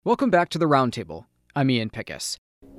Welcome back to the Roundtable. I'm Ian Pickus.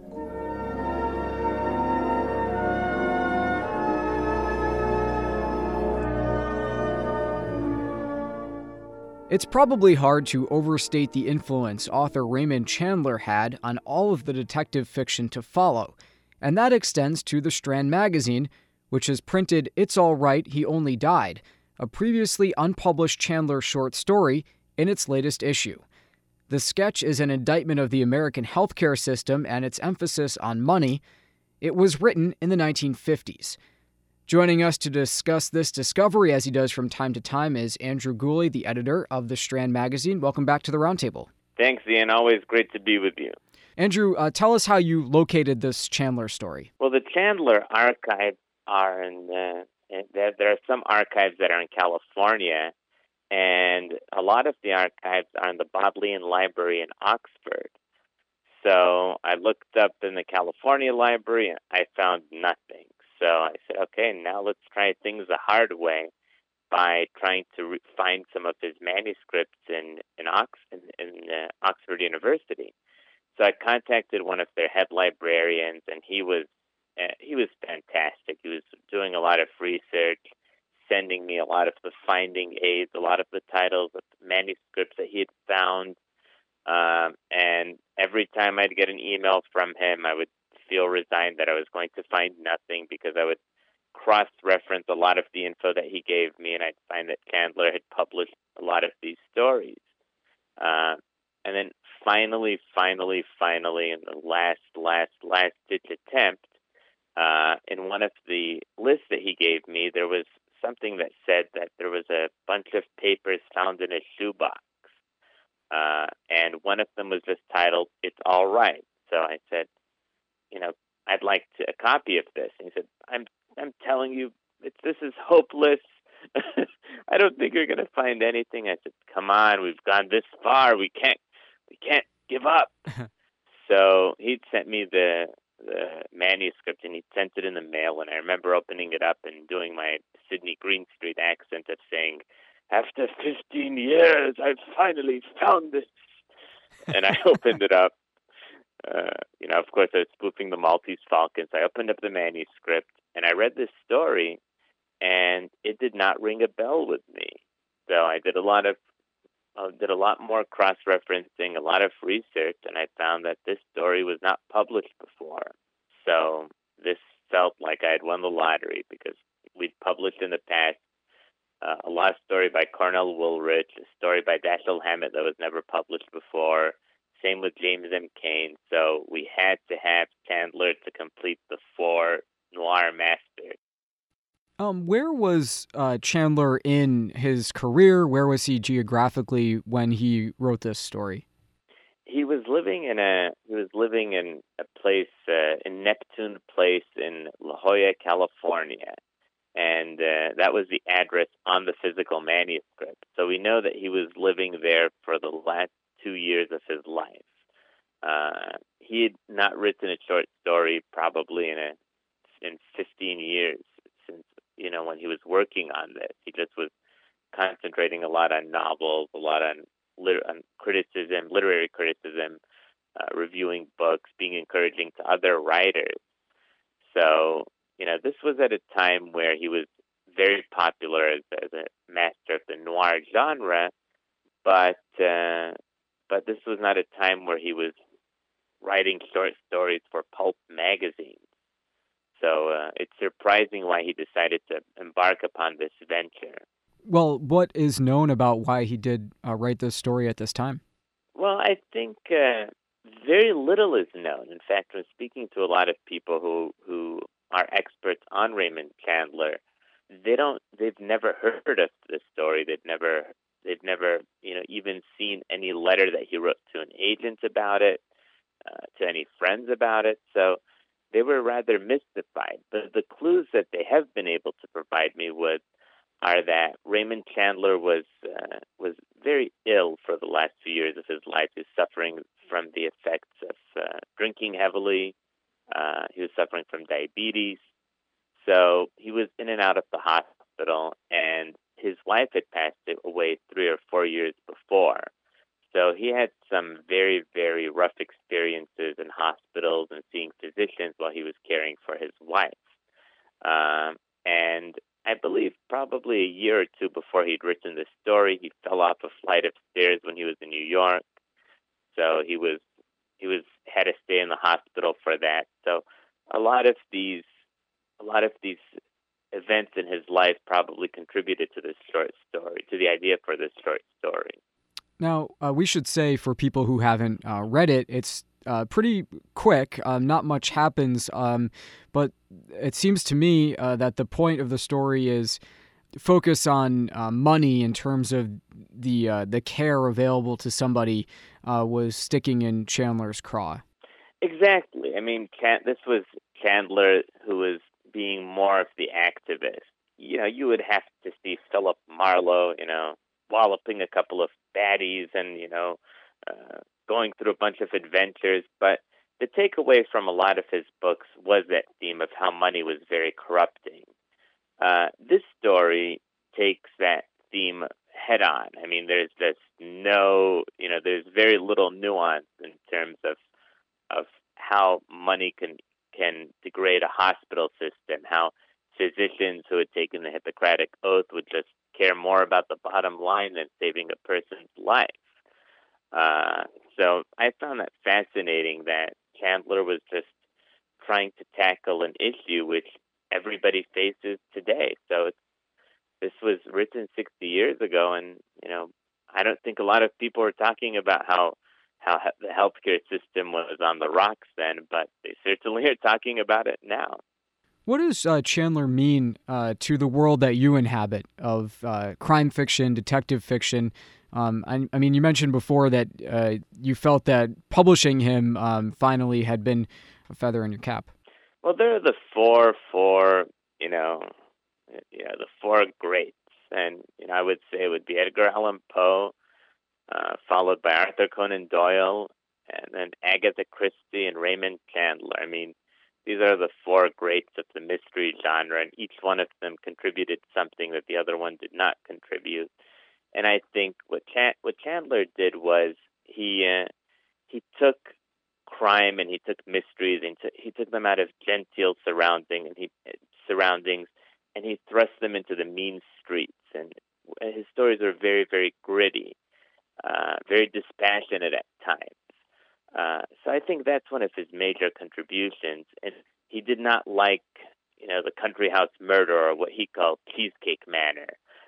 It's probably hard to overstate the influence author Raymond Chandler had on all of the detective fiction to follow, and that extends to the Strand magazine, which has printed It's All Right, He Only Died, a previously unpublished Chandler short story, in its latest issue. The sketch is an indictment of the American healthcare system and its emphasis on money. It was written in the 1950s. Joining us to discuss this discovery, as he does from time to time, is Andrew Gooley, the editor of the Strand magazine. Welcome back to the Roundtable. Thanks, Ian. Always great to be with you. Andrew, tell us how you located this Chandler story. Well, the Chandler archives are there are some archives that are in California, and a lot of the archives are in the Bodleian Library in Oxford. So I looked up in the California library, and I found nothing. So I said, okay, now let's try things the hard way by trying to find some of his manuscripts in Oxford University. So I contacted one of their head librarians, and he was fantastic. He was doing a lot of research, sending me a lot of the finding aids, a lot of the titles of the manuscripts that he had found. And every time I'd get an email from him, I would feel resigned that I was going to find nothing, because I would cross-reference a lot of the info that he gave me, and I'd find that Chandler had published a lot of these stories. And then finally, in the last-ditch attempt, in one of the lists that he gave me, there was something that said that there was a bunch of papers found in a shoebox. And one of them was just titled, It's All Right. So I said, I'd like a copy of this. And he said, I'm telling you, this is hopeless. I don't think you're going to find anything. I said, come on, we've gone this far. We can't give up. So he'd sent me the manuscript, and he'd sent it in the mail. And I remember opening it up and doing my Sydney Greenstreet accent of saying, after 15 years, I've finally found this. And I opened it up. Of course, I was spoofing the Maltese Falcons. I opened up the manuscript, and I read this story, and it did not ring a bell with me. So I did a lot more cross-referencing, a lot of research, and I found that this story was not published before. So this felt like I had won the lottery, because we'd published in the past a lost story by Cornell Woolrich, a story by Dashiell Hammett that was never published before. Same with James M. Cain. So we had to have Chandler to complete the four noir masters. Where was Chandler in his career? Where was he geographically when he wrote this story? He was living in a place in Neptune Place in La Jolla, California. And that was the address on the physical manuscript. So we know that he was living there for the last 2 years of his life. He had not written a short story probably in 15 years since, when he was working on this. He just was concentrating a lot on novels, a lot on criticism, literary criticism, reviewing books, being encouraging to other writers. So, this was at a time where he was very popular as a master of the noir genre, but this was not a time where he was writing short stories for pulp magazines. So it's surprising why he decided to embark upon this venture. Well, what is known about why he did write this story at this time? Well, I think very little is known. In fact, when speaking to a lot of people who are experts on Raymond Chandler, they've never heard of this story. They've never even seen any letter that he wrote to an agent about it, to any friends about it. So they were rather mystified. But the clues that they have been able to provide me with are that Raymond Chandler was very ill for the last few years of his life. He was suffering from the effects of drinking heavily. He was suffering from diabetes. So he was in and out of the hospital, and his wife had passed away 3 or 4 years before. So he had some very, very rough experiences in hospitals and seeing physicians while he was caring for his wife. And I believe probably a year or two before he'd written the story, he fell off a flight of stairs when he was in New York. So he was had to stay in the hospital for that. So a lot of these events in his life probably contributed to this short story, to the idea for this short story. Now, we should say for people who haven't read it, it's pretty quick. Not much happens, but it seems to me that the point of the story is focus on money in terms of the care available to somebody was sticking in Chandler's craw. Exactly. I mean, this was Chandler who was being more of the activist. You would have to see Philip Marlowe, walloping a couple of baddies and, going through a bunch of adventures. But the takeaway from a lot of his books was that theme of how money was very corrupting. This story takes that theme head on. I mean, there's very little nuance in terms of how money can degrade a hospital system, how physicians who had taken the Hippocratic Oath would just care more about the bottom line than saving a person's life. So I found that fascinating that Chandler was just trying to tackle an issue which everybody faces today. So this was written 60 years ago, and I don't think a lot of people are talking about how the healthcare system was on the rocks then, but they certainly are talking about it now. What does Chandler mean to the world that you inhabit of crime fiction, detective fiction? I mean, you mentioned before that you felt that publishing him finally had been a feather in your cap. Well, there are the four the four greats, and I would say it would be Edgar Allan Poe, followed by Arthur Conan Doyle, and then Agatha Christie and Raymond Chandler. I mean, these are the four greats of the mystery genre, and each one of them contributed something that the other one did not contribute. And I think what Chandler did was he took crime and he took mysteries and he took them out of genteel surroundings and he thrust them into the mean streets. And his stories are very, very gritty, very dispassionate at times. So I think that's one of his major contributions. And he did not like, the country house murder, or what he called Cheesecake Manor.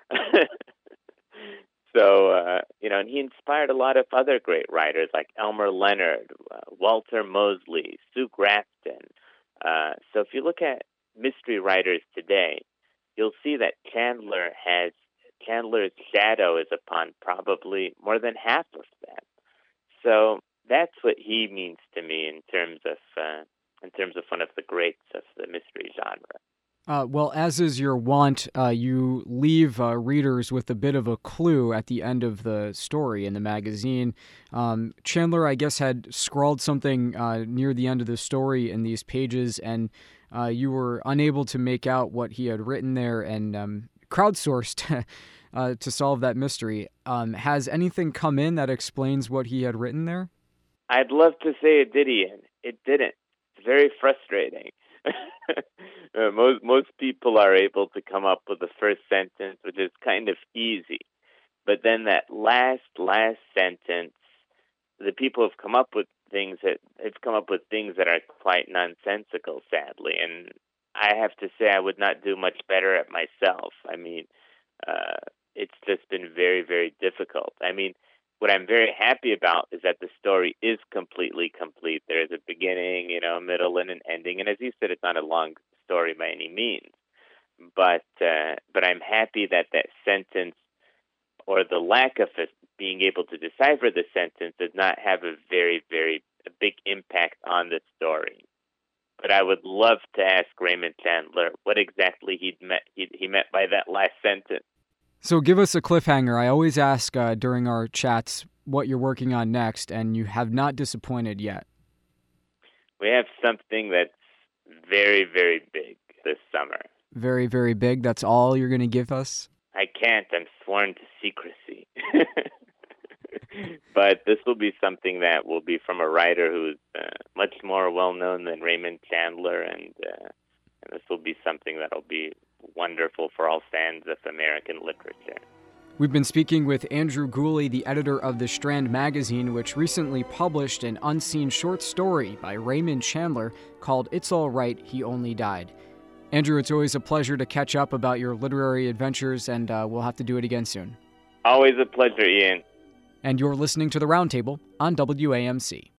So, and he inspired a lot of other great writers like Elmer Leonard, Walter Mosley, Sue Grafton. So if you look at mystery writers today, you'll see that Chandler's shadow is upon probably more than half of them. So that's what he means to me in terms of one of the greats of the mystery genre. Well, as is your wont, you leave readers with a bit of a clue at the end of the story in the magazine. Chandler, I guess, had scrawled something near the end of the story in these pages, and you were unable to make out what he had written there and crowdsourced to solve that mystery. Has anything come in that explains what he had written there? I'd love to say it did, Ian. It didn't. It's very frustrating. Most people are able to come up with the first sentence, which is kind of easy. But then that last sentence, the people have come up with things that are quite nonsensical, sadly. And I have to say I would not do much better at myself. I mean, it's just been very, very difficult. I mean, what I'm very happy about is that the story is completely complete. There's a beginning, middle, and an ending. And as you said, it's not a long story by any means. But I'm happy that sentence, or the lack of it, being able to decipher the sentence, does not have a very, very big impact on the story. But I would love to ask Raymond Chandler what exactly he meant by that last sentence. So give us a cliffhanger. I always ask during our chats what you're working on next, and you have not disappointed yet. We have something that's very, very big this summer. Very, very big? That's all you're going to give us? I can't. I'm sworn to secrecy. But this will be something that will be from a writer who's much more well-known than Raymond Chandler, and this will be something that will be wonderful for all fans of American literature. We've been speaking with Andrew Gooley, the editor of The Strand magazine, which recently published an unseen short story by Raymond Chandler called It's All Right, He Only Died. Andrew, it's always a pleasure to catch up about your literary adventures, and we'll have to do it again soon. Always a pleasure, Ian. And you're listening to The Roundtable on WAMC.